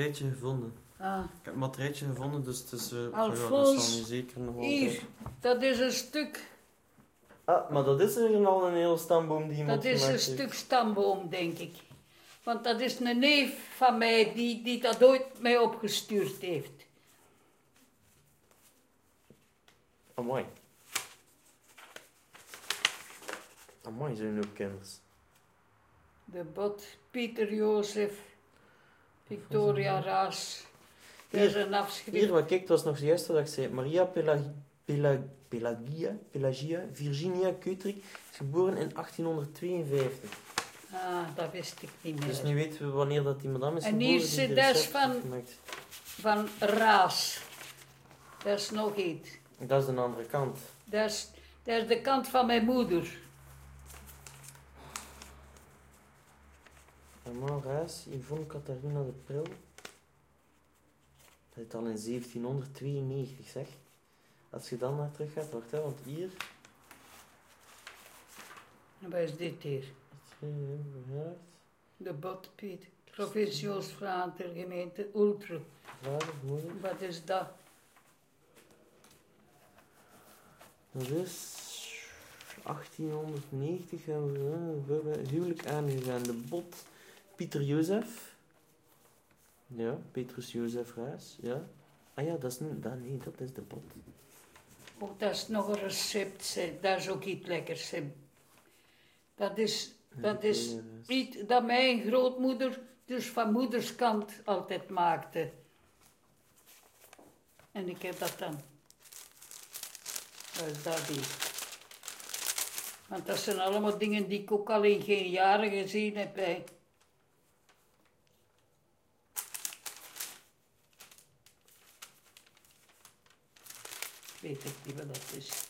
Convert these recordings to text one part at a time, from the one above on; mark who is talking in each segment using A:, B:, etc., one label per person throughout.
A: Materiaaltje gevonden.
B: Ah.
A: Ik heb een materiaaltje gevonden, dus het is...
B: Alfons,
A: dat zal nu zeker nog altijd...
B: hier, dat is een stuk,
A: Ah, maar dat is er al een hele stamboom die iemand
B: dat is een
A: gemaakt heeft.
B: stuk stamboom, denk ik. Want dat is een neef van mij die dat ooit mij opgestuurd heeft.
A: Amai. Amai, zijn ook kinders.
B: De Bot, Pieter Jozef, Victoria Raas. Dat is een afschrift.
A: Hier, wat kijk, het was nog juist wat ik zei. Maria Pelagia Virginia Keutrik is geboren in 1852.
B: Ah, dat wist ik niet meer.
A: Dus nu weten we wanneer dat die madame is
B: En
A: geboren.
B: hier
A: die
B: zit
A: de
B: dat is
A: recept heeft gemaakt.
B: van Raas. Dat is nog iets.
A: Dat is de andere kant.
B: Dat is de kant van mijn moeder.
A: Normaal Raas, Yvonne Catharina de Pril. Dat is al in 1792, zeg. Als je dan naar terug gaat, wacht hè, want hier...
B: En wat is dit hier? De Bot, Piet. Provincie Oost-Vlaanderen, gemeente Ultra.
A: Vader, moeder.
B: Wat is dat?
A: Dat is 1890 en we huwelijk aangegaan. De Bot Pieter Jozef. Ja, Petrus Jozef Raas. Ja. Ah ja, dat is niet, nee, dat is de Bot.
B: Oh, dat is nog een recept, zeg. Dat is ook iets lekkers, zeg. Dat is iets dat mijn grootmoeder, dus van moederskant, altijd maakte. En ik heb dat dan. Wat is dat hier? Want dat zijn allemaal dingen die ik ook al in geen jaren gezien heb. Hè. Weet ik niet wat dat is.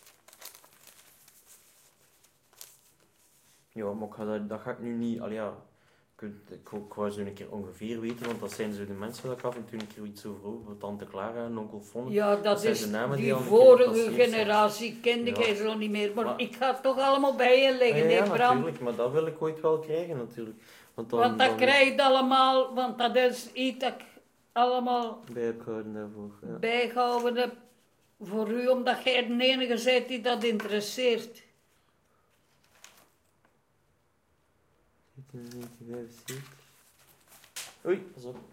A: Ja, maar dat ga ik nu niet... Al ja, ik wou zo een keer ongeveer weten, want dat zijn zo de mensen waar ik af en toe een keer iets over hoor. Tante Clara en onkel Fon.
B: Ja, dat
A: zijn
B: is
A: de namen
B: die
A: al een keer
B: vorige
A: gepasseerd zijn.
B: generatie, kende
A: Ja.
B: jij zo niet meer. Maar ik ga het toch allemaal bij je leggen,
A: Ja,
B: hè Bram?
A: natuurlijk, maar dat wil ik ooit wel krijgen natuurlijk. Want
B: Want dat krijg je allemaal, want dat is iets dat ik allemaal
A: bij heb gehouden daarvoor. Ja.
B: bijgehouden heb voor u, omdat jij de enige bent die dat interesseert.
A: 1975. Oei, pas op.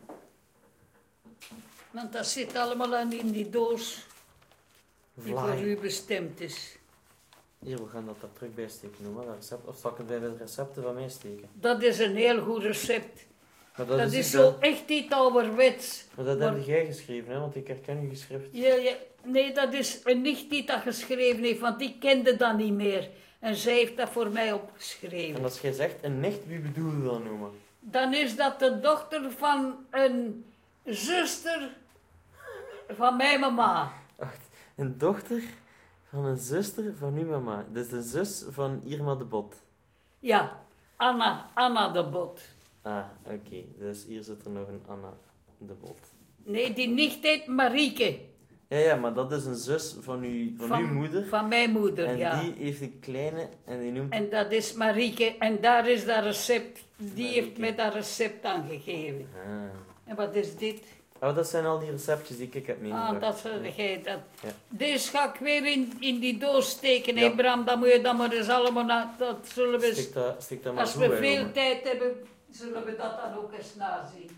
B: Want dat zit allemaal in die doos die voor
A: Vlaai.
B: u bestemd is.
A: Hier, we gaan dat er terug bij steken. Noem maar dat recept. Of zal ik het bij de recepten van mij steken?
B: Dat is een heel goed recept.
A: Maar
B: Dat is
A: ik
B: zo echt iets ouderwets.
A: Maar dat
B: Maar-
A: heb jij geschreven, hè? Want ik herken je geschrift.
B: Ja, nee, dat is een nicht die dat geschreven heeft, want die kende dat niet meer. En zij heeft dat voor mij
A: En
B: opgeschreven.
A: als jij zegt een nicht, wie bedoel je dan noemen?
B: Dan is dat de dochter van een zuster van mijn mama.
A: Wacht, een dochter van een zuster van uw mama. Dus de zus van Irma de Bot.
B: Ja, Anna de Bot.
A: Ah, oké. Dus hier zit er nog een Anna de Bot.
B: Nee, die nicht heet Marieke.
A: Ja, maar dat is een zus van uw moeder.
B: Van mijn moeder,
A: En
B: ja.
A: die heeft een kleine en die noemt...
B: En dat is Marieke. En daar is dat recept. Die
A: Marieke.
B: heeft mij dat recept aangegeven.
A: Ah.
B: En wat is dit?
A: Oh, dat zijn al die receptjes die ik heb meegebracht.
B: Ah, dat zeg jij dat.
A: Ja.
B: Deze ga ik weer in die doos steken, hè
A: Ja.
B: Bram. Dan moet je dat maar eens allemaal... Dat zullen we...
A: Stik dat maar
B: Als
A: toe,
B: we
A: hè,
B: veel
A: jongen.
B: tijd hebben, zullen we dat dan ook eens nazien.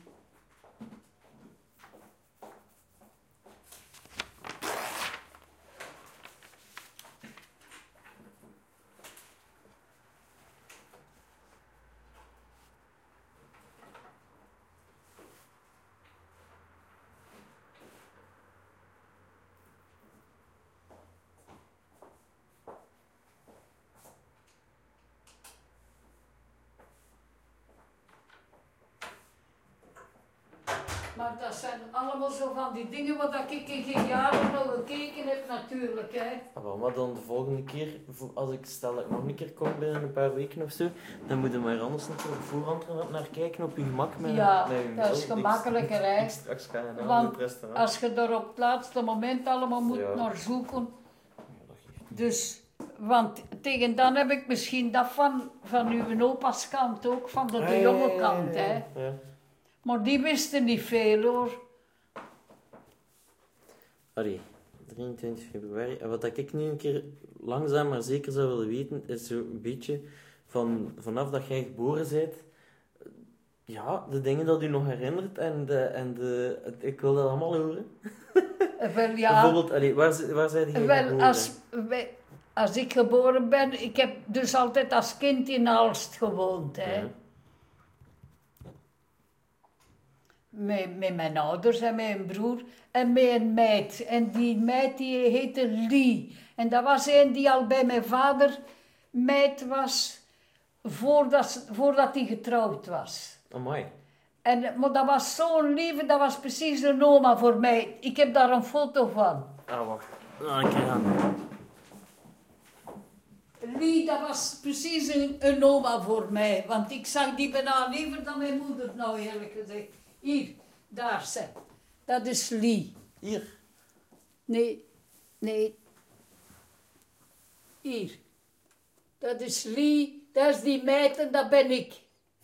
B: Maar dat zijn allemaal zo van die dingen wat ik in geen jaren nog gekeken heb natuurlijk, hè.
A: Ah, wel, maar dan de volgende keer, als ik stel dat ik nog een keer kom binnen een paar weken of zo, dan moet je maar anders natuurlijk voorhand er naar kijken op je gemak. Met
B: Ja,
A: met je
B: dat is
A: mail.
B: gemakkelijker, hè.
A: Ik straks ga je naar
B: Want
A: het restaurant.
B: als je er op het laatste moment allemaal moet
A: Ja.
B: naar zoeken.
A: Ja, dat geeft niet.
B: Dus, want tegen dan heb ik misschien dat van uw opa's kant ook, van de jonge kant, hè.
A: Ja.
B: Maar die wisten niet veel hoor.
A: Allee, 23 februari. En wat ik nu een keer langzaam maar zeker zou willen weten, is zo een beetje vanaf dat jij geboren bent, ja, de dingen dat u nog herinnert ik wil dat allemaal horen.
B: Wel ja.
A: Bijvoorbeeld, allee, waar zijn jij
B: Wel,
A: geboren?
B: als ik geboren ben, ik heb dus altijd als kind in Aalst gewoond. Hè.
A: Ja.
B: Met mijn ouders en mijn broer en met een meid. En die meid die heette Lee. En dat was een die al bij mijn vader meid was voordat hij getrouwd was.
A: Amai.
B: Maar dat was zo'n lieve, dat was precies een oma voor mij. Ik heb daar een foto van.
A: Ah, wacht. Nou, een keer aan.
B: Lee, dat was precies een oma voor mij. Want ik zag die bijna liever dan mijn moeder, nou eerlijk gezegd. Hier, daar ze. Dat is Lee.
A: Hier.
B: Nee. Hier. Dat is Lee, dat is die meid en dat ben ik.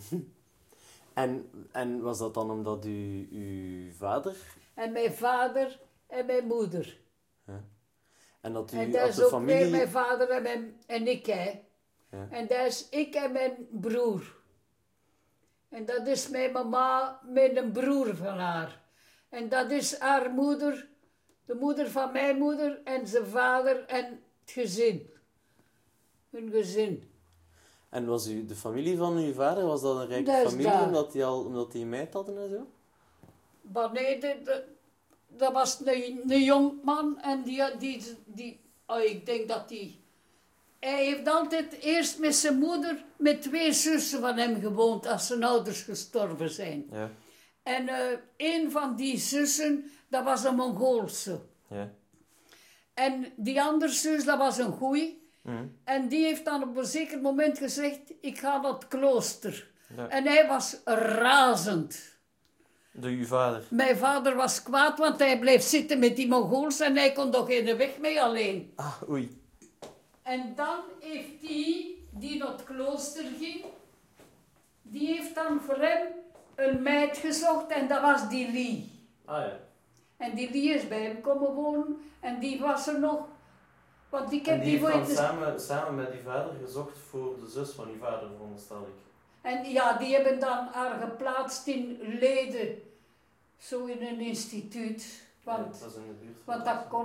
A: En was dat dan omdat uw vader...
B: En mijn vader en mijn moeder.
A: Ja. En dat u
B: En dat
A: als
B: is
A: de
B: ook
A: familie...
B: weer mijn vader en ik, hè.
A: Ja.
B: En dat is ik en mijn broer. En dat is mijn mama met een broer van haar. En dat is haar moeder, de moeder van mijn moeder en zijn vader en het gezin. Hun gezin.
A: En was de familie van uw vader, was dat een rijke
B: Dat is
A: familie,
B: daar.
A: omdat die een meid hadden en zo?
B: Maar nee, dat was een jong man en ik denk dat hij heeft altijd eerst met zijn moeder, met 2 zussen van hem gewoond als zijn ouders gestorven zijn.
A: Ja.
B: En een van die zussen, dat was een Mongoolse.
A: Ja.
B: En die andere zus, dat was een goeie. En die heeft dan op een zeker moment gezegd, ik ga naar het klooster.
A: Ja.
B: En hij was razend.
A: Uw vader?
B: Mijn vader was kwaad, want hij bleef zitten met die Mongoolse en hij kon toch geen weg mee alleen.
A: Ah, oei.
B: En dan heeft die naar het klooster ging, die heeft dan voor hem een meid gezocht en dat was die Lee.
A: Ah ja.
B: En die Lee is bij hem komen wonen en die was er nog. Want ik
A: En
B: heb
A: die
B: die
A: heeft
B: voor
A: dan samen met uw vader gezocht voor de zus van uw vader, veronderstel ik.
B: En ja, die hebben dan haar geplaatst in Leiden, zo in een instituut.
A: Ja,
B: Want,
A: dat was in de buurt.
B: want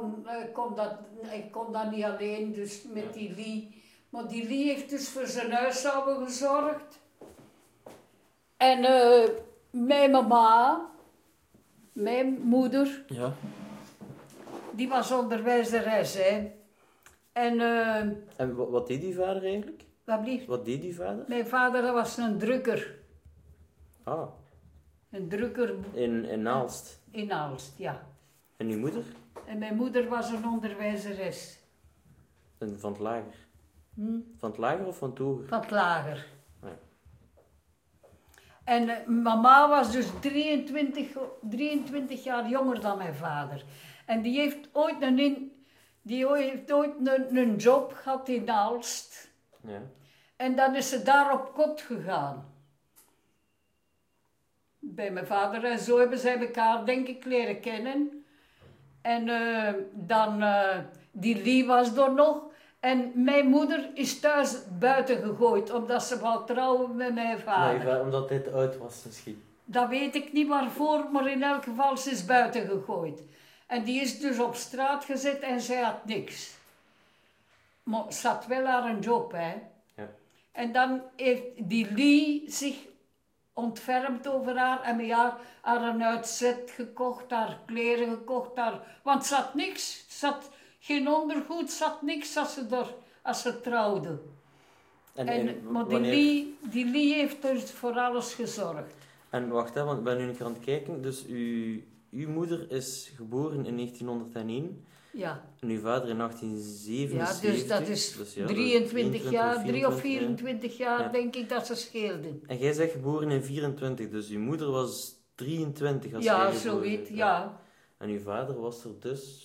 B: ik kon dat niet alleen, dus met die Lee. Maar die Lee heeft dus voor zijn huishouden gezorgd. En mijn mama, mijn moeder,
A: Ja.
B: die was onderwijzeres, hè.
A: En wat deed uw vader eigenlijk?
B: Wat blieft?
A: Wat deed uw vader?
B: Mijn vader dat was een drukker.
A: Ah,
B: Een drukker
A: in Aalst.
B: in Aalst, ja.
A: En uw moeder?
B: En mijn moeder was een onderwijzeres.
A: En van het lager?
B: Hm?
A: Van het lager of van het hoger?
B: Van het lager.
A: Ja.
B: En mama was dus 23 jaar jonger dan mijn vader. En die heeft ooit een job gehad in Aalst.
A: Ja.
B: En dan is ze daar op kot gegaan. Bij mijn vader. En zo hebben zij elkaar, denk ik, leren kennen. En die Lee was er nog. En mijn moeder is thuis buiten gegooid, omdat ze wou trouwen met mijn vader.
A: Nee, omdat hij te oud was misschien.
B: Dat weet ik niet waarvoor, maar in elk geval, ze is buiten gegooid. En die is dus op straat gezet en zij had niks. Maar ze had wel haar een job, hè.
A: Ja.
B: En dan heeft die Lee zich ontfermd over haar en met haar een uitzet gekocht, haar kleren gekocht, want ze had niks. Ze had geen ondergoed, ze had niks als ze trouwde. Maar die Lee heeft dus voor alles gezorgd.
A: En wacht, hè, want ik ben nu een keer aan het kijken. Dus uw moeder is geboren in 1901
B: Ja.
A: en uw vader in 1877.
B: Ja, dus dat is
A: Dus ja,
B: 23 jaar, 3 of
A: 24
B: 24 jaar,
A: ja.
B: denk ik dat ze scheelden.
A: En jij bent geboren in 24, dus uw moeder was 23 als
B: Ja,
A: jij geboren
B: zoiets,
A: bent.
B: ja.
A: En uw vader was er dus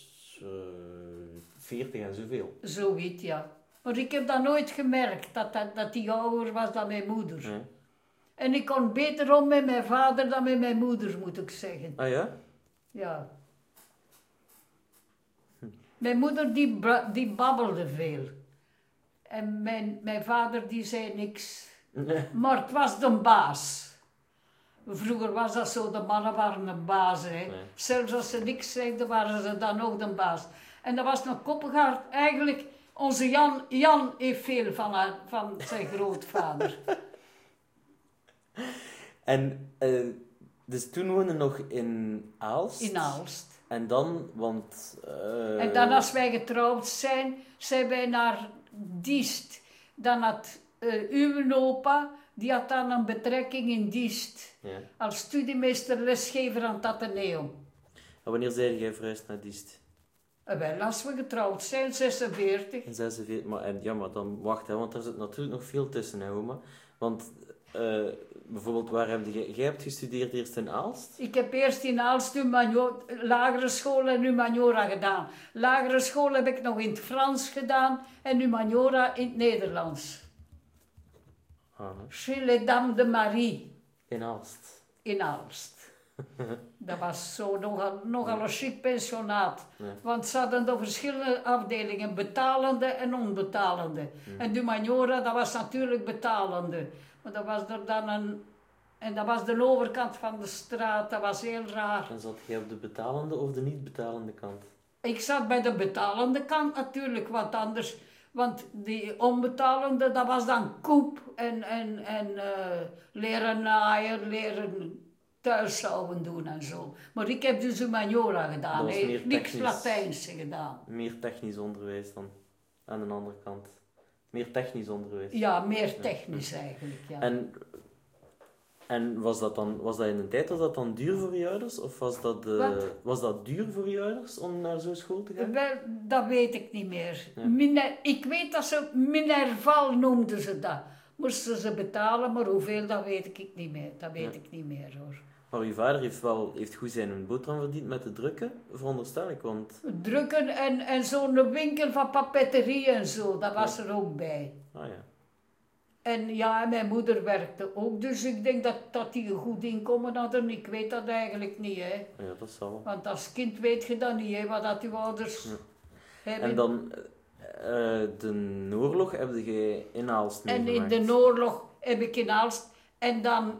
A: 40 en zoveel.
B: Zoiets, ja. Maar ik heb dat nooit gemerkt, dat hij ouder was dan mijn moeder.
A: Ja.
B: En ik kon beter om met mijn vader dan met mijn moeder, moet ik zeggen.
A: Ah ja?
B: Ja. Mijn moeder die babbelde veel. En mijn vader die zei niks. Maar het was de baas. Vroeger was dat zo, de mannen waren een baas. Hè.
A: Nee.
B: Zelfs als ze niks zeiden, waren ze dan ook de baas. En dat was een Koppengaard. Eigenlijk, onze Jan heeft veel van zijn grootvader.
A: En dus toen woonde nog in Aalst?
B: In Aalst.
A: En dan, want...
B: En dan als wij getrouwd zijn wij naar Diest. Dan had uw opa, die had dan een betrekking in Diest.
A: Ja.
B: Als studiemeester lesgever aan het Atheneum.
A: En wanneer zei jij verhuisd naar Diest?
B: Wel, als we getrouwd zijn, 46.
A: In 46, maar dan wacht, hè, want er zit natuurlijk nog veel tussen, hè, oma. Want bijvoorbeeld, waar heb jij hebt gestudeerd eerst in Aalst?
B: Ik heb eerst in Aalst lagere school en humaniora gedaan. Lagere school heb ik nog in het Frans gedaan en humaniora in het Nederlands. Chez les Dames de Marie.
A: In Aalst?
B: In Aalst. Dat was zo nogal een chic pensionaat.
A: Ja.
B: Want ze hadden de verschillende afdelingen, betalende en onbetalende. En de humaniora, dat was natuurlijk betalende. Maar dat was er dan en dat was de overkant van de straat, dat was heel raar.
A: En zat jij op de betalende of de niet betalende kant?
B: Ik zat bij de betalende kant natuurlijk, wat anders. Want die onbetalende, dat was dan koep en leren naaien, leren thuishouden doen en zo. Maar ik heb dus humaniora gedaan,
A: Dat was meer
B: niks
A: technisch.
B: Latijnse gedaan.
A: Meer technisch onderwijs dan, aan de andere kant. Meer technisch onderwijs.
B: Ja, meer technisch eigenlijk, ja.
A: En was dat in een tijd, was dat dan duur voor je ouders? Of was dat duur voor je ouders om naar zo'n school te gaan?
B: Wel, dat weet ik niet meer.
A: Ja.
B: Ik weet dat ze Minerval noemden ze dat. Moesten ze betalen, maar hoeveel, dat weet ik niet meer. Dat weet ik niet meer, hoor.
A: Maar uw vader heeft goed zijn boterham verdiend met de drukken, veronderstel ik, want...
B: Drukken en zo'n winkel van papeterie en zo, dat was er ook bij.
A: Ah ja.
B: En ja, mijn moeder werkte ook, dus ik denk dat die een goed inkomen hadden. Ik weet dat eigenlijk niet, hè.
A: Ja, dat zal wel.
B: Want als kind weet je dat niet, hè, wat dat uw ouders hebben.
A: En dan, de oorlog heb je in Aalst meegemaakt?
B: En in de oorlog heb ik in Aalst. En dan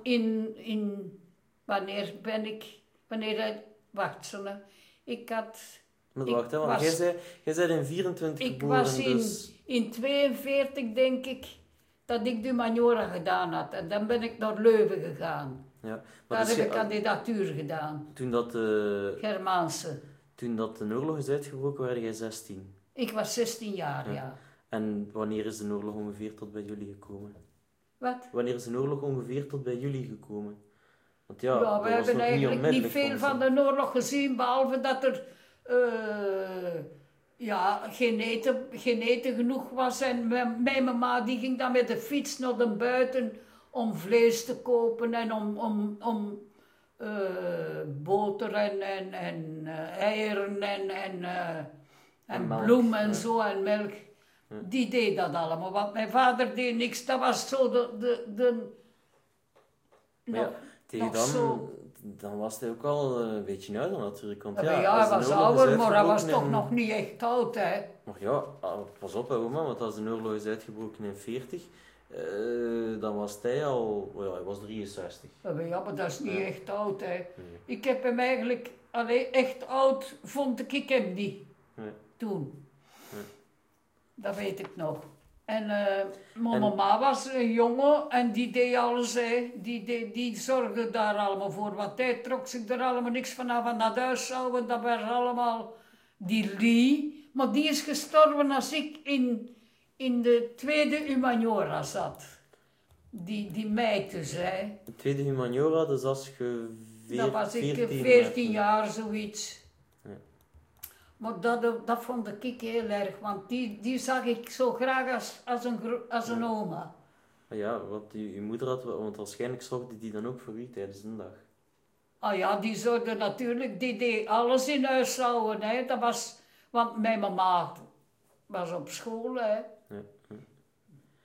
B: wacht zo, ik had...
A: Maar wacht, hè, want jij zei in 24 geboren,
B: Ik was
A: dus...
B: in 42, denk ik, dat ik de humaniora gedaan had. En dan ben ik naar Leuven gegaan.
A: Ja, maar
B: Daar
A: dus
B: heb ik kandidatuur gedaan. Germaanse.
A: Toen dat de oorlog is uitgebroken, waren jij 16?
B: Ik was 16 jaar, ja.
A: En wanneer is de oorlog ongeveer tot bij jullie gekomen?
B: Wat?
A: Wanneer is de oorlog ongeveer tot bij jullie gekomen? Want
B: Ja,
A: dat
B: we
A: was
B: hebben
A: nog
B: eigenlijk niet
A: onmiddellijk
B: veel
A: voor ons,
B: van de oorlog gezien, behalve dat er geen eten genoeg was. En mijn mama die ging dan met de fiets naar de buiten om vlees te kopen en om boter en eieren en
A: melk,
B: bloemen en
A: ja.
B: zo en melk. Ja. Die deed dat allemaal, want mijn vader deed niks. Dat was zo
A: Maar ja,
B: zo.
A: Dan was hij ook al een beetje ouder natuurlijk. Want
B: Ja, hij was ouder, maar hij was toch nog niet echt oud, hè.
A: Maar ja, pas op, hè, oma, want als de oorlog is uitgebroken in 40, dan was hij al, hij was 63.
B: Ja, maar dat is niet echt oud, hè.
A: Nee.
B: Ik heb hem eigenlijk, echt oud vond ik hem niet.
A: Nee.
B: Toen.
A: Nee.
B: Dat weet ik nog. En mijn mama was een jongen en die deed alles, hè. Die zorgde daar allemaal voor. Want hij trok zich er allemaal niks vanaf aan dat huishouden. Dat was allemaal die Lee. Maar die is gestorven als ik in de tweede humaniora zat. Die meid dus, hè.
A: De tweede humaniora, dus als je
B: Dat was ik
A: 14
B: 14 jaar, zoiets.
A: Ja.
B: Maar dat vond ik heel erg, want die zag ik zo graag als een oma.
A: Ja, want uw moeder had, want waarschijnlijk zorgde die dan ook voor u tijdens de dag.
B: Ah ja, die zorgde natuurlijk, die deed alles in huis houden, hè. Dat was, want mijn mama was op school, hè.
A: Ja.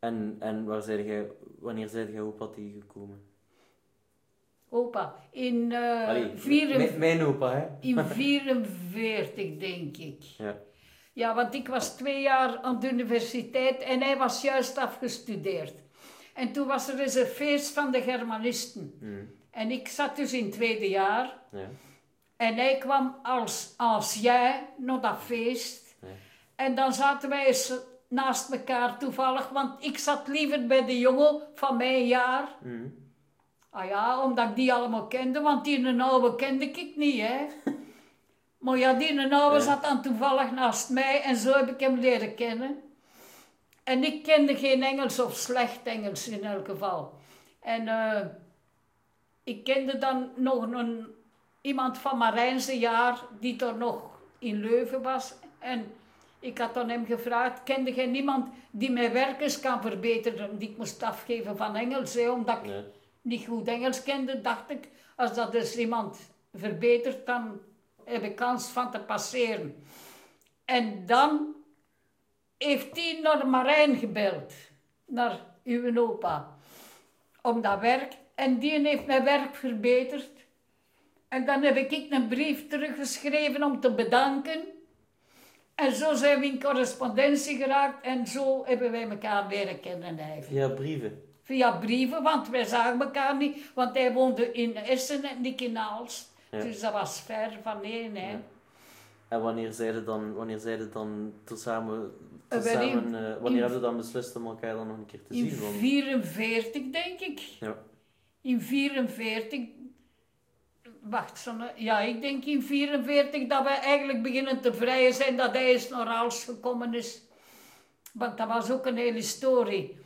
A: En wanneer zijn jij opa tegengekomen?
B: Opa, in
A: mijn opa, hè?
B: in 44 denk ik.
A: Ja.
B: Ja, want ik was 2 jaar aan de universiteit en hij was juist afgestudeerd. En toen was er eens een feest van de Germanisten. En ik zat dus in het 2e jaar.
A: Ja.
B: En hij kwam als jij naar dat feest.
A: Ja.
B: En dan zaten wij eens naast elkaar toevallig, want ik zat liever bij de jongen van mijn jaar. Ah ja, omdat ik die allemaal kende, want die oude kende ik niet, hè. Maar ja, die oude zat dan toevallig naast mij en zo heb ik hem leren kennen. En ik kende geen Engels of slecht Engels in elk geval. En ik kende dan nog iemand van Marijnse jaar die er nog in Leuven was. En ik had aan hem gevraagd, kende jij niemand die mijn werkers kan verbeteren? Die ik moest afgeven van Engels, hè, omdat ik niet goed Engels kende, dacht ik, als dat dus iemand verbetert, dan heb ik kans van te passeren. En dan heeft hij naar Marijn gebeld, naar uw opa, om dat werk. En die heeft mijn werk verbeterd. En dan heb ik een brief teruggeschreven om te bedanken. En zo zijn we in correspondentie geraakt en zo hebben wij elkaar leren kennen eigenlijk.
A: Via brieven?
B: Via brieven, want wij zagen elkaar niet. Want hij woonde in Essen en ik in Aalst. Ja. Dus dat was ver van één. Hè. Ja.
A: En wanneer zeiden dan tezamen wanneer hebben we dan beslist om elkaar dan nog een keer te zien?
B: In 44 denk ik. Ja. In 44... Wacht, ja, ik denk in 44 dat we eigenlijk beginnen te vrijen zijn dat hij eens naar Aalst gekomen is. Want dat was ook een hele historie.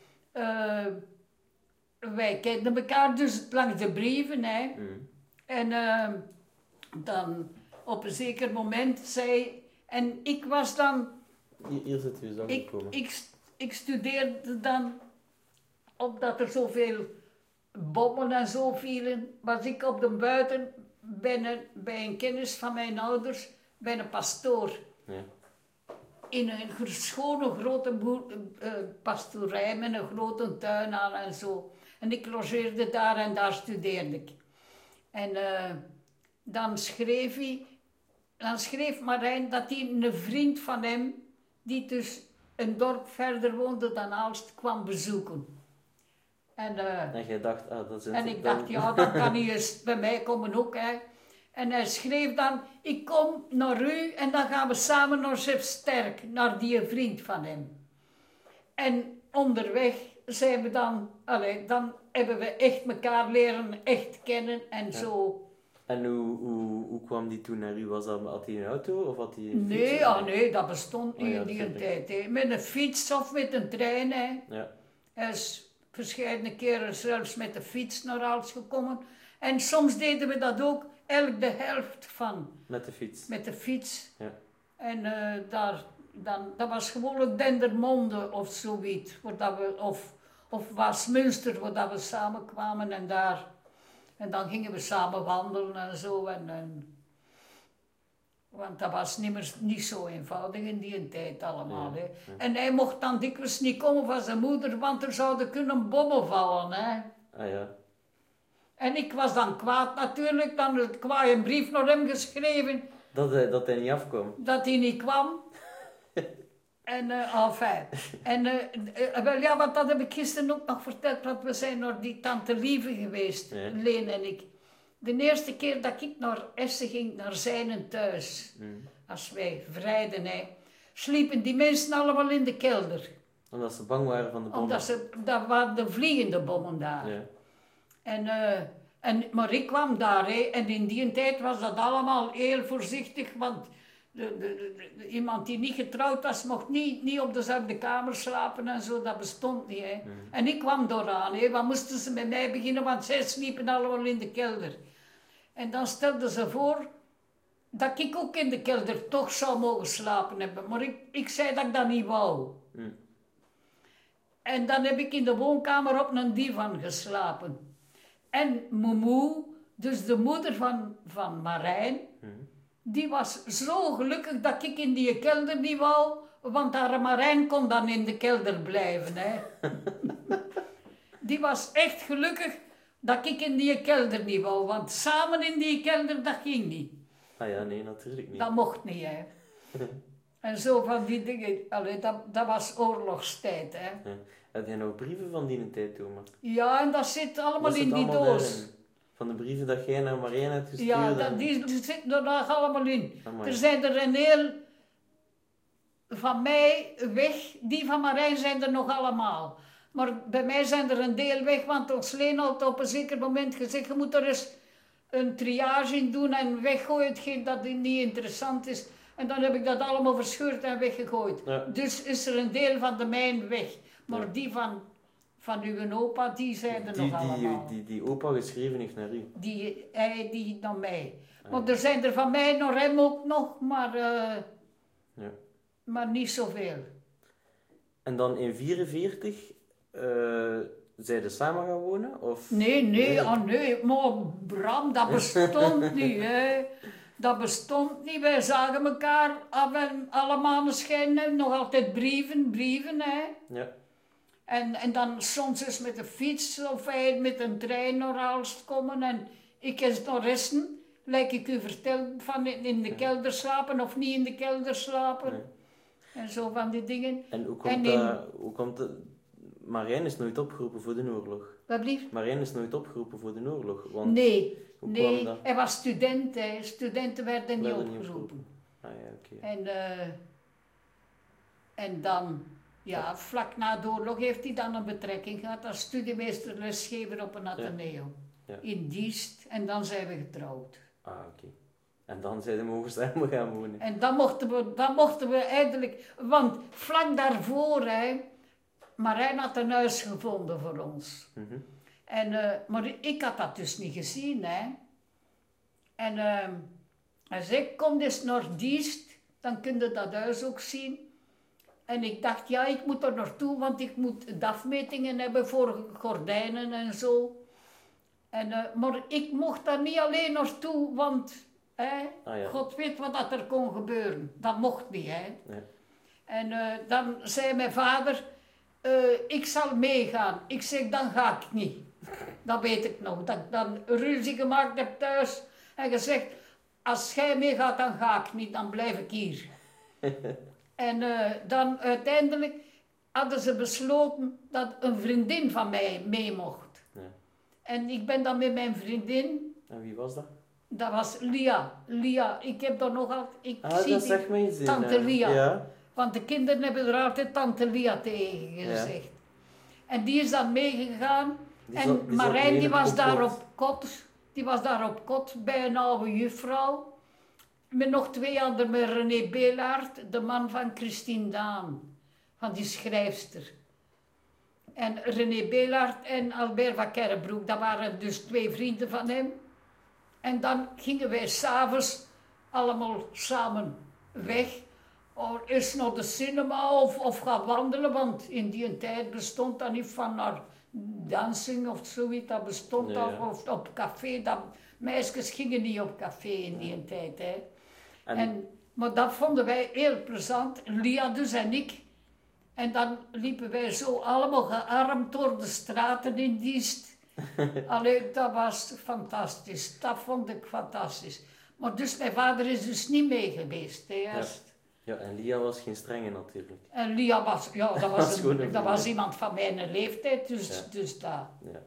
B: Wij kenden elkaar dus langs de brieven. Hè. En dan op een zeker moment zei... En ik was dan...
A: Hier zit u zo gekomen.
B: Ik studeerde dan, omdat er zoveel bommen en zo vielen, was ik op de buiten bij een kennis van mijn ouders, bij een pastoor. Ja. In een schone grote pastoorij met een grote tuin aan en zo. En ik logeerde daar en daar studeerde ik. En dan schreef Marijn dat hij een vriend van hem, die dus een dorp verder woonde dan Aalst, kwam bezoeken. En
A: jij dacht, dat is
B: en ik dacht, ja, dat kan niet eens bij mij komen ook, hè. En hij schreef dan, ik kom naar u en dan gaan we samen naar Zeefsterk, naar die vriend van hem. En onderweg zijn we dan hebben we echt elkaar leren echt kennen en zo.
A: En hoe kwam die toen naar u? Had hij een auto of had hij een
B: fiets? Nee, dat bestond niet in die tijd. Hè. Met een fiets of met een trein. Hè. Ja. Hij is verscheidene keren zelfs met de fiets naar Aalst gekomen. En soms deden we dat ook, elk de helft van.
A: Met de fiets?
B: Met de fiets. Ja. En dat was gewoonlijk Dendermonde of zoiets. Of Waasmunster, waar we samen kwamen en daar... En dan gingen we samen wandelen en zo. Want dat was niet zo eenvoudig in die tijd allemaal. Ja, hè. Ja. En hij mocht dan dikwijls niet komen van zijn moeder, want er zouden kunnen bommen vallen. Hè.
A: Ah ja.
B: En ik was dan kwaad natuurlijk. Dan heb ik een brief naar hem geschreven.
A: Dat hij niet afkwam?
B: Dat hij niet kwam. En enfin. En wel ja, want dat heb ik gisteren ook nog verteld, want we zijn naar die tante Lieve geweest, ja. Leen en ik. De eerste keer dat ik naar Essen ging, naar zijnen thuis, als wij vrijden, sliepen die mensen allemaal in de kelder.
A: Omdat ze bang waren van de bommen?
B: Dat waren de vliegende bommen daar. Ja. Maar ik kwam daar, en in die tijd was dat allemaal heel voorzichtig, want... iemand die niet getrouwd was, mocht niet op dezelfde kamer slapen en zo, dat bestond niet. Hè. En ik kwam dooraan, wat moesten ze met mij beginnen, want zij sliepen allemaal in de kelder. En dan stelden ze voor dat ik ook in de kelder toch zou mogen slapen hebben, maar ik zei dat ik dat niet wou. En dan heb ik in de woonkamer op een divan geslapen. En Moemoe, dus de moeder van Marijn, die was zo gelukkig dat ik in die kelder niet wou, want haar Marijn kon dan in de kelder blijven. Hè. Die was echt gelukkig dat ik in die kelder niet wou, want samen in die kelder, dat ging niet.
A: Ah ja, nee, natuurlijk niet.
B: Dat mocht niet, hè. En zo van die dingen, allee, dat was oorlogstijd, hè.
A: Ja. Heb jij nog brieven van die tijd, Thomas?
B: Ja, en dat zit allemaal
A: Dat zit
B: in die
A: allemaal
B: doos.
A: daarin. Van de brieven dat jij naar Marijn hebt gestuurd.
B: Ja, die zitten er nog allemaal in.
A: Amai.
B: Er zijn er een heel van mij weg, die van Marijn zijn er nog allemaal. Maar bij mij zijn er een deel weg, want ons Leen had op een zeker moment gezegd, je moet er eens een triage in doen en weggooien, hetgeen dat niet interessant is. En dan heb ik dat allemaal verscheurd en weggegooid.
A: Ja.
B: Dus is er een deel van de mijn weg. Maar
A: Ja.
B: die van uw opa, die zijn er nog allemaal.
A: Die opa geschreven heeft naar u.
B: Die naar mij. Want er zijn er van mij naar hem ook nog, maar,
A: Ja.
B: maar niet zoveel.
A: En dan in 1944 zijn ze samen gaan wonen? Of?
B: Nee, maar Bram, dat bestond niet, hè. Dat bestond niet. Wij zagen elkaar af en alle maneschijnen, nog altijd brieven, hè.
A: Ja.
B: En dan soms eens met de fiets of hij met een trein naar Aalst komen en ik eens naar resten. Lijkt ik u verteld van in de kelder slapen of niet in de kelder slapen.
A: Nee.
B: En zo van die dingen.
A: En hoe
B: En
A: komt dat? Marijn is nooit opgeroepen voor de oorlog.
B: Wat blieft?
A: Marijn is nooit opgeroepen voor de oorlog. Want
B: Nee,
A: hoe kwam
B: nee.
A: dat?
B: Hij was student, hè. Studenten werden niet
A: Werden niet
B: opgeroepen.
A: Ah ja, oké.
B: En dan, ja, vlak na de oorlog heeft hij dan een betrekking gehad als studiemeester lesgever op een Atheneum.
A: Ja.
B: In Diest. En dan zijn we getrouwd.
A: Ah, oké. En dan zijn we mogen samen gaan wonen.
B: En dan mochten we eindelijk, want vlak daarvoor, hè, Marijn had een huis gevonden voor ons.
A: Mhm.
B: Maar ik had dat dus niet gezien, hè. En hij zei, kom eens naar Diest, dan kun je dat huis ook zien. En ik dacht, ja, ik moet er naartoe, want ik moet DAF-metingen hebben voor gordijnen en zo. Maar ik mocht daar niet alleen naartoe, want
A: Ah, ja.
B: God weet wat dat er kon gebeuren. Dat mocht niet, hè.
A: Ja.
B: En dan zei mijn vader, ik zal meegaan. Ik zeg, dan ga ik niet. Dat weet ik nog. Dat ik dan ruzie gemaakt heb thuis en gezegd, als jij meegaat, dan ga ik niet, dan blijf ik hier. En dan uiteindelijk hadden ze besloten dat een vriendin van mij mee mocht.
A: Ja.
B: En ik ben dan met mijn vriendin,
A: En wie was dat?
B: dat was Lia. Lia, ik heb daar nog altijd... Ik
A: Ah,
B: zie
A: dat
B: die
A: zegt mij iets in.
B: Tante Lia.
A: Ja.
B: Want de kinderen hebben er altijd Tante Lia tegen gezegd.
A: Ja.
B: En die is dan meegegaan.
A: Die
B: En
A: zat mee
B: Marijn
A: in
B: die
A: het
B: was daar
A: complot.
B: op kot. Die was daar op kot bij een oude juffrouw. Met nog 2 anderen, met René Belaert, de man van Christine Daan. Van die schrijfster. En René Belaert en Albert van Kerrebroek, dat waren dus 2 vrienden van hem. En dan gingen wij s'avonds allemaal samen weg. Of eens naar de cinema of gaan wandelen, want in die tijd bestond dat niet van naar dancing of zoiets. Dat bestond
A: Ja,
B: al,
A: ja.
B: of op café. Meisjes gingen niet op café in die tijd. Hè.
A: En-
B: Maar dat vonden wij heel plezant, Lia dus en ik. En dan liepen wij zo allemaal gearmd door de straten in Diest. Allee, dat was fantastisch. Dat vond ik fantastisch. Maar dus mijn vader is dus niet mee geweest. Hè, eerst.
A: Ja, en Lia was geen strenge natuurlijk.
B: En Lia was, ja, dat
A: Dat
B: was,
A: is gewoon een
B: dat was
A: vriendin.
B: iemand van mijn leeftijd, dus,
A: Ja.
B: dus dat.
A: Ja.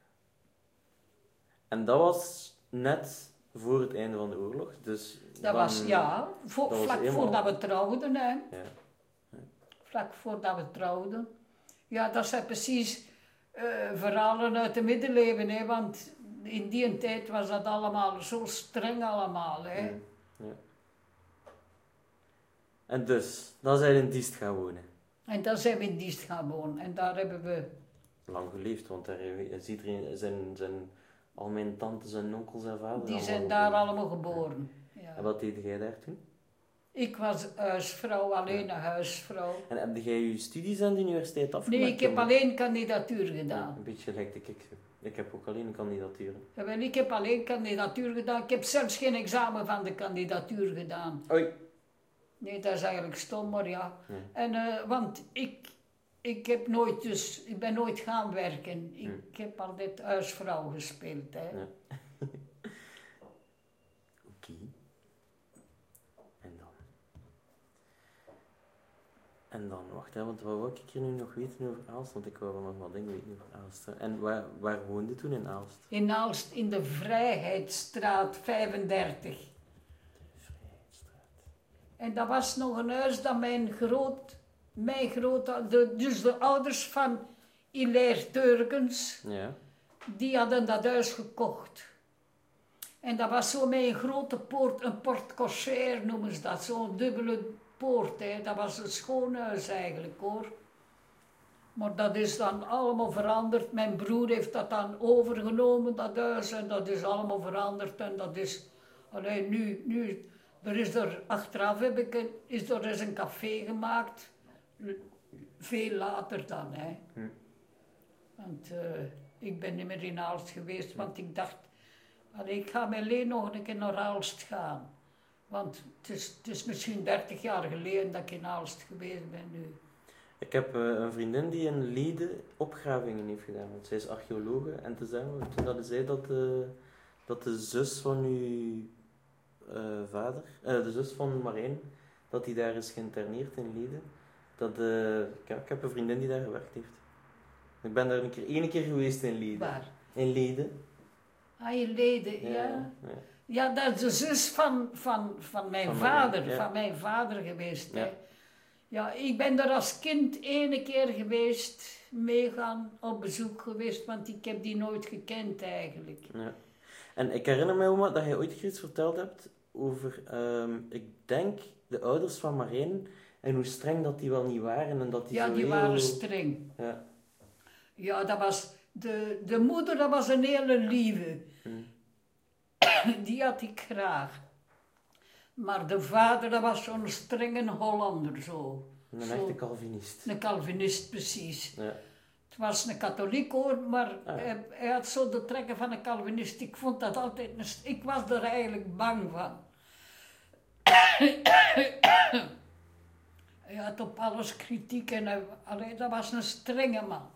A: En dat was net voor het einde van de oorlog. Dus
B: Dat
A: dan-
B: was, ja,
A: dat was
B: vlak
A: helemaal-
B: voordat we trouwden, hè.
A: Ja.
B: Vlak voordat we trouwden. Ja, dat zijn precies verhalen uit de middeleeuwen, hè, want in die tijd was dat allemaal zo streng allemaal, hè.
A: Ja. Ja. En dus, dan zijn we in Diest gaan wonen.
B: En dan zijn we in Diest gaan wonen en daar hebben we...
A: Lang geleefd, want daar is iedereen, zijn, al mijn tantes en onkels en vaders.
B: Die
A: allemaal
B: zijn daar
A: geboren.
B: allemaal geboren. Ja.
A: En wat deed jij daar toen?
B: Ik was huisvrouw, alleen een huisvrouw.
A: En heb jij je studies aan de universiteit afgemaakt?
B: Nee, ik heb
A: of-
B: alleen kandidatuur
A: Ja,
B: gedaan.
A: een beetje gelijk ik. Ik heb ook alleen een kandidatuur.
B: Jawel, ik heb alleen kandidatuur gedaan. Ik heb zelfs geen examen van de kandidatuur gedaan.
A: Oei.
B: Nee, dat is eigenlijk stom, maar ja.
A: Nee.
B: En, want ik heb nooit dus, ik ben nooit gaan werken. Ik heb altijd huisvrouw gespeeld, hè.
A: Ja. Oké. En dan? En dan, wacht, hè, want wat wil ik hier nu nog weten over Aalst? Want ik wil wel nog wat dingen weten over Aalst. Hè. En waar woonde je toen in Aalst?
B: In Aalst, in de Vrijheidsstraat 35.
A: Vrijheidsstraat.
B: En dat was nog een huis dat dus de ouders van Hilaire Teurkens,
A: Ja.
B: die hadden dat huis gekocht. En dat was zo met een grote poort, een porte cochère noemen ze dat, zo'n dubbele poort. Hè. Dat was een schoon huis eigenlijk hoor. Maar dat is dan allemaal veranderd. Mijn broer heeft dat dan overgenomen, dat huis, en dat is allemaal veranderd. En dat is, alleen nu, achteraf is er eens een café gemaakt. Veel later dan, hè. Want ik ben niet meer in Aalst geweest, want ik dacht, ik ga met Leen nog een keer naar Aalst gaan. Want het is misschien 30 jaar geleden dat ik in Aalst geweest ben nu.
A: Ik heb een vriendin die in Leiden opgravingen heeft gedaan, want zij is archeologe. En toen dat zei dat de zus van uw vader, de zus van Marijn, dat die daar is geïnterneerd in Leiden. Ik heb een vriendin die daar gewerkt heeft. Ik ben daar één keer geweest in Leiden.
B: Waar?
A: In Leiden.
B: Ah, in Leiden, ja.
A: Ja.
B: Ja, dat is de zus van mijn vader, van mijn vader geweest.
A: Ja.
B: Hè. Ja, ik ben daar als kind ene keer geweest, meegaan op bezoek geweest, want ik heb die nooit gekend eigenlijk.
A: Ja. En ik herinner me, oma, dat jij ooit iets verteld hebt over, ik denk, de ouders van Marijn en hoe streng dat die wel niet waren. En dat die
B: Ja,
A: zo
B: die
A: heel...
B: waren streng.
A: Ja.
B: Ja, dat was, de moeder, dat was een hele lieve. Die had ik graag. Maar de vader, dat was zo'n strenge Hollander zo.
A: Een echte Calvinist.
B: Een Calvinist, precies.
A: Ja.
B: Het was een katholiek hoor, maar hij had zo de trekken van een Calvinist. Ik vond dat altijd, ik was er eigenlijk bang van. Hij had op alles kritiek en dat was een strenge man.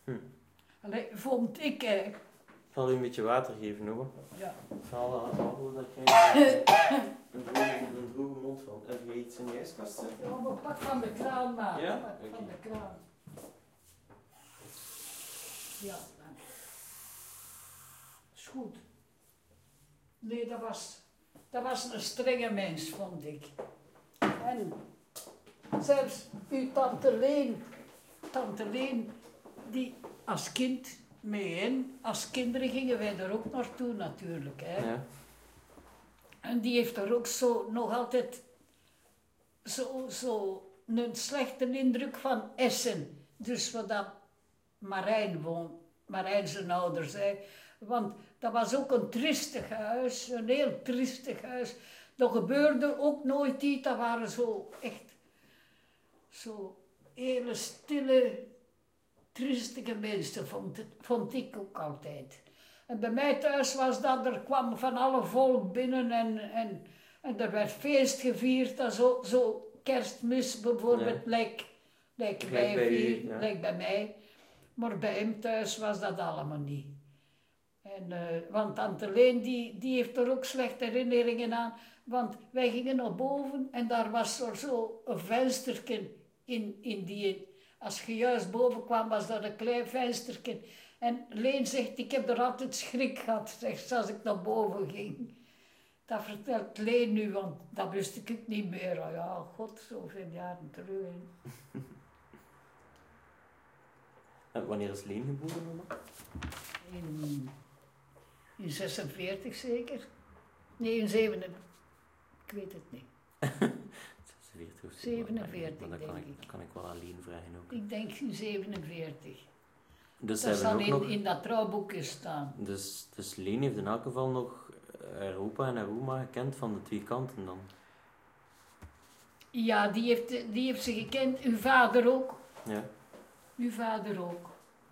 B: Vond ik.
A: Ik zal u een beetje water geven, hoor.
B: Ja.
A: Ik zal dat jij een droge mond van. Heb je iets in je ijskast zitten?
B: Ja, maar pak van de kraan maar.
A: Ja?
B: Pak van de kraan. Ja, dank. Is goed. Nee, dat was een strenge mens, vond ik. En zelfs uw tante Leen, die als kind mee in, als kinderen gingen wij er ook naartoe natuurlijk. Hè.
A: Ja.
B: En die heeft er ook zo nog altijd zo een slechte indruk van Essen. Dus waar dat Marijn woont, Marijn zijn ouders. Hè. Want dat was ook een triestig huis, een heel triestig huis. Er gebeurde ook nooit iets, dat waren zo echt zo hele stille, triestige mensen, vond ik ook altijd. En bij mij thuis was dat, er kwam van alle volk binnen en er werd feest gevierd. En zo kerstmis bijvoorbeeld, lijkt bij mij. Maar bij hem thuis was dat allemaal niet. En, want tante Leen die heeft er ook slechte herinneringen aan. Want wij gingen naar boven en daar was er zo een venstertje in die... Als je juist boven kwam, was dat een klein venstertje. En Leen zegt, ik heb er altijd schrik gehad, zegt, als ik naar boven ging. Dat vertelt Leen nu, want dat wist ik niet meer. Oh ja, god, zoveel jaren terug.
A: En wanneer is Leen geboren, mama?
B: In 46 zeker? Nee, in 47. Ik weet het niet.
A: 46 of
B: 47,
A: maar
B: denk ik.
A: Dat kan ik wel aan Leen vragen ook.
B: Ik denk in 47.
A: Dus
B: Dat zal in dat trouwboekje staan.
A: Dus Leen heeft in elk geval nog Europa en Aroma gekend van de twee kanten dan?
B: Ja, die heeft ze gekend. Uw vader ook.
A: Ja.
B: Uw vader ook.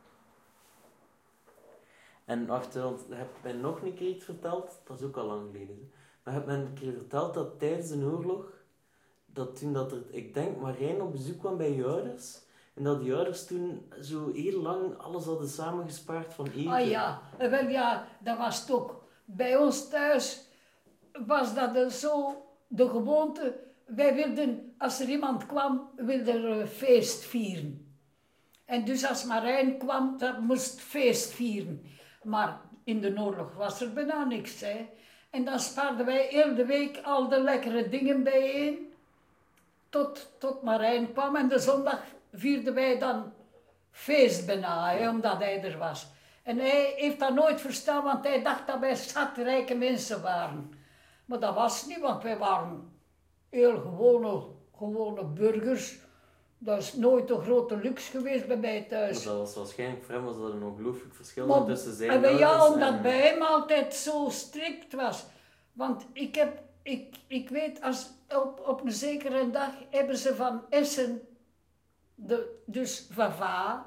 A: En wacht, want je hebt mij nog een keer iets verteld, dat is ook al lang geleden. Maar je hebt mij een keer verteld dat tijdens de oorlog dat toen dat er, ik denk, Marijn op bezoek kwam bij je ouders. En dat die ouders toen zo heel lang alles hadden samengespaard van eten.
B: Ah ja, wel ja, dat was het ook. Bij ons thuis was dat zo de gewoonte. Wij wilden, als er iemand kwam, wilden we een feest vieren. En dus als Marijn kwam, dat moest feest vieren. Maar in de oorlog was er bijna niks, hè. En dan spaarden wij heel de week al de lekkere dingen bijeen. Tot Marijn kwam en de zondag vierden wij dan feest bijna, hè, omdat hij er was. En hij heeft dat nooit verstaan, want hij dacht dat wij schatrijke mensen waren. Maar dat was niet, want wij waren heel gewone burgers. Dat is nooit een grote luxe geweest bij mij thuis.
A: Maar dat was waarschijnlijk voor hem was dat een ongelooflijk verschil
B: Maar,
A: tussen zijn
B: en ja,
A: ouders
B: omdat
A: en...
B: bij hem altijd zo strikt was. Want ik weet, op een zekere dag hebben ze van Essen, dus Vava,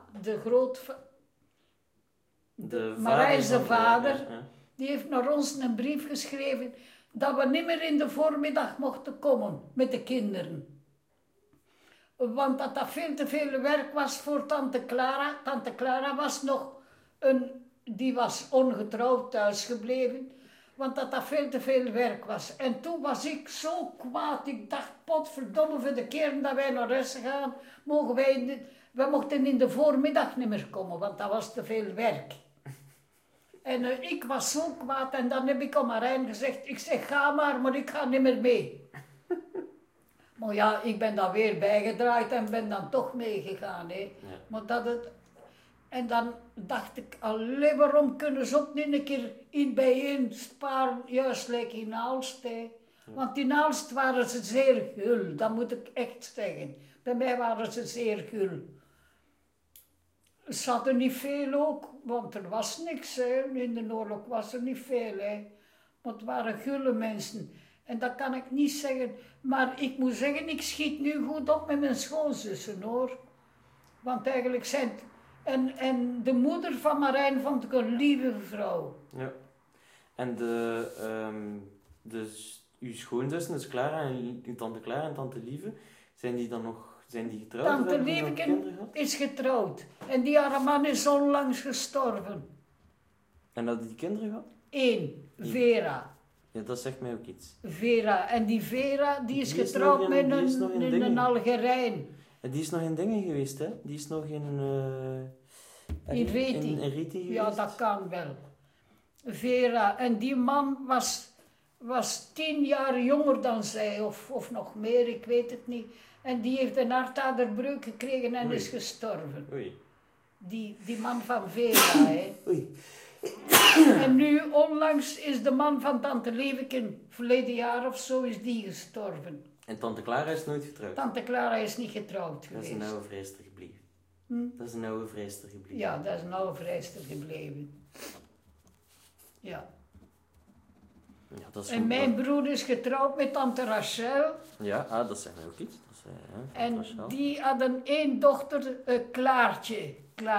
A: de
B: Marijnse
A: van-
B: vader,
A: ja.
B: die heeft naar ons een brief geschreven dat we niet meer in de voormiddag mochten komen met de kinderen. Want dat veel te veel werk was voor tante Clara. Tante Clara was nog die was ongetrouwd thuisgebleven. Want dat veel te veel werk was. En toen was ik zo kwaad. Ik dacht, potverdomme, voor de keren dat wij naar huis gaan, we mochten in de voormiddag niet meer komen, want dat was te veel werk. En ik was zo kwaad en dan heb ik aan Marijn gezegd, ik zeg, ga maar ik ga niet meer mee. Maar ja, ik ben daar weer bijgedraaid en ben dan toch meegegaan. Hè.
A: Ja.
B: Maar en dan dacht ik, allee, waarom kunnen ze ook niet een keer in bijeen sparen, juist like in Aalst. Hè. Want in Aalst waren ze zeer gul, dat moet ik echt zeggen. Bij mij waren ze zeer gul. Ze hadden niet veel ook, want er was niks. Hè. In de oorlog was er niet veel. Hè. Maar het waren gulle mensen. En dat kan ik niet zeggen. Maar ik moet zeggen, ik schiet nu goed op met mijn schoonzussen, hoor. Want eigenlijk zijn het... En de moeder van Marijn vond ik een lieve vrouw.
A: Ja. En dus uw schoonzussen, dus Clara en uw tante Clara en tante Lieve, zijn die getrouwd?
B: Tante
A: of hebben die nog kinderen
B: Lieveken
A: gehad?
B: is getrouwd. En die haar man is onlangs gestorven.
A: En hadden die kinderen gehad?
B: 1, Vera.
A: Ja, dat zegt mij ook iets.
B: Vera. En die Vera, die is
A: Die is
B: getrouwd
A: nog
B: met
A: die is nog in dingen.
B: een Algerijn.
A: En die is nog in dingen geweest, hè? Die is nog in
B: Reti.
A: In Reti geweest.
B: Ja, dat kan wel. Vera. En die man was 10 jaar jonger dan zij, of nog meer, ik weet het niet. En die heeft een hartaderbreuk gekregen en
A: Oei.
B: is gestorven.
A: Oei.
B: Die man van Vera, hè.
A: Oei.
B: En nu, onlangs, is de man van tante Lieveken, verleden jaar of zo, is die gestorven.
A: En tante Clara is nooit getrouwd?
B: Tante Clara is niet getrouwd
A: Dat
B: geweest.
A: is een oude vrijster gebleven.
B: Hm?
A: Dat is een oude vrijster gebleven.
B: Ja, dat is een oude vrijster gebleven. Ja.
A: Ja, dat is
B: En
A: goed.
B: mijn broer is getrouwd met tante Rachel.
A: Ja, dat zegt mij ook iets. Dat is,
B: En
A: Rachel.
B: die hadden 1 dochter, Klaartje.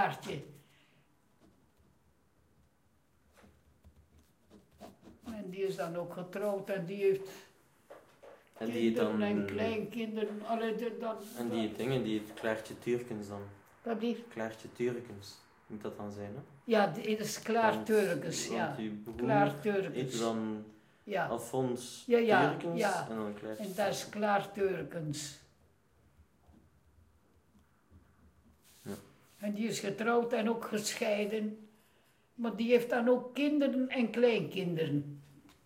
B: En die is dan ook getrouwd en die heeft
A: En die het
B: kinderen
A: dan...
B: en kleinkinderen.
A: En die het dingen, die het Klaartje Turkens dan.
B: Wat die?
A: Klaartje Turkens. Moet dat dan zijn, hè?
B: Ja, dat is Klaar Turkens, ja.
A: Want uw broer
B: Klaar Turkens.
A: heette dan
B: Ja,
A: Alfons
B: Ja,
A: Turkens
B: ja.
A: en dan Klaartje
B: en dat is Klaar Turkens.
A: Ja.
B: En die is getrouwd en ook gescheiden. Maar die heeft dan ook kinderen en kleinkinderen.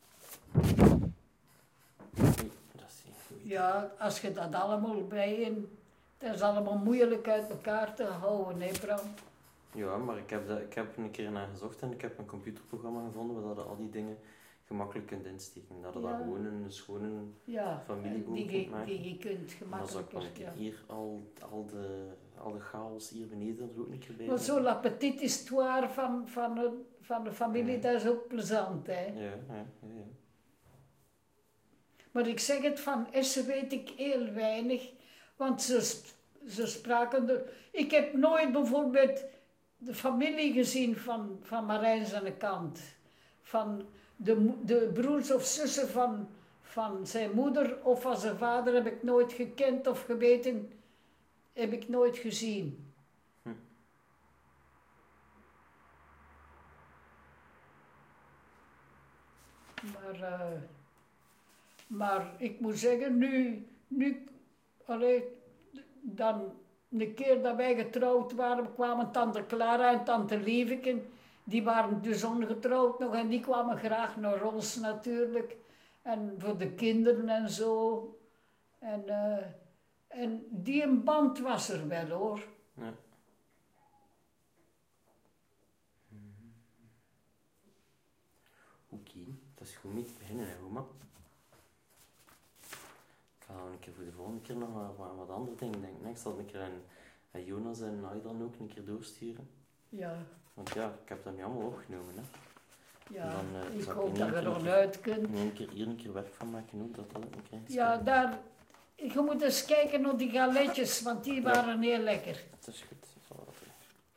A: Oei, dat is niet goed.
B: Ja, als je dat allemaal bijeen... Dat is allemaal moeilijk uit elkaar te houden, hè Bram?
A: Ja, maar ik heb een keer naar gezocht en ik heb een computerprogramma gevonden waar je al die dingen gemakkelijk kunt insteken. Dat je
B: Ja.
A: daar gewoon een schone
B: Ja,
A: familieboom
B: die
A: kunt maken.
B: je kunt
A: En dan
B: gemakkelijker...
A: kan ik
B: Ja.
A: hier al de chaos hier beneden er ook niet bij.
B: Maar zo la petite histoire van de familie,
A: Ja.
B: dat is ook plezant, hè?
A: Ja.
B: Maar ik zeg het, van Essen weet ik heel weinig, want ze spraken er... Ik heb nooit bijvoorbeeld de familie gezien van Marijn zijn kant. Van de broers of zussen van zijn moeder of van zijn vader heb ik nooit gekend of geweten, heb ik nooit gezien. Maar ik moet zeggen, dan een keer dat wij getrouwd waren, kwamen tante Clara en tante Lieveke, die waren dus ongetrouwd nog en die kwamen graag naar ons natuurlijk. En voor de kinderen en zo. En die een band was er wel hoor.
A: Ja. Oké, dat is goed mee te beginnen, hè, Oma. Ik ga een keer voor de volgende keer nog wat andere dingen denken. Ik zal een keer aan Jonas en Aidan ook een keer doorsturen.
B: Ja.
A: Want ja, ik heb dat niet allemaal opgenomen. Hè.
B: Ja,
A: Dan,
B: ik hoop dat je er nog uit kunt.
A: Hier een keer werk van maken ook, dat ook een keer.
B: Ja, je moet eens kijken naar die galetjes, want die waren heel lekker.
A: Dat is goed. Dat zal wel doen.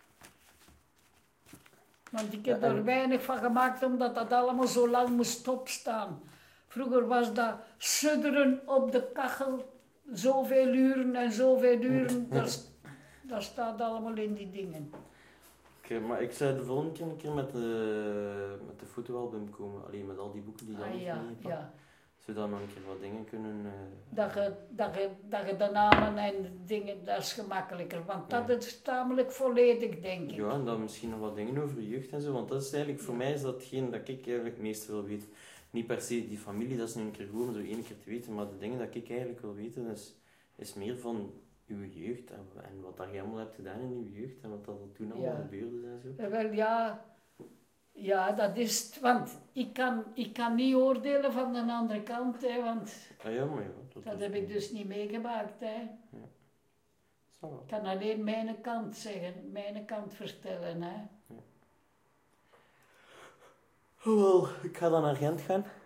B: Want ik heb er weinig van gemaakt, omdat dat allemaal zo lang moest opstaan. Vroeger was dat sudderen op de kachel, zoveel uren en zoveel uren. Dat staat allemaal in die dingen.
A: Oké, maar ik zou de volgende keer een keer met de fotoalbum komen. Alleen met al die boeken die je al
B: ja.
A: Zodat we nog een keer wat dingen kunnen...
B: Dat je de namen en dingen, dat is gemakkelijker. Want dat is tamelijk volledig, denk ik.
A: Ja, en dan misschien nog wat dingen over jeugd en zo. Want dat is eigenlijk, voor mij is dat hetgeen dat ik eigenlijk het meeste wil weten. Niet per se die familie, dat is nu een keer goed om zo één keer te weten. Maar de dingen dat ik eigenlijk wil weten, is meer van uw jeugd. En wat dat je allemaal hebt gedaan in uw jeugd. En wat dat er toen allemaal gebeurde en zo.
B: Wel ja, dat is het. Want ik kan niet oordelen van de andere kant, hè, want
A: Ja, maar ja,
B: dat heb ik dus niet meegemaakt. Hè.
A: Ja. Zo.
B: Ik kan alleen mijn kant zeggen, mijn kant vertellen. Hè.
A: Ja. Wel, ik ga dan naar Gent gaan.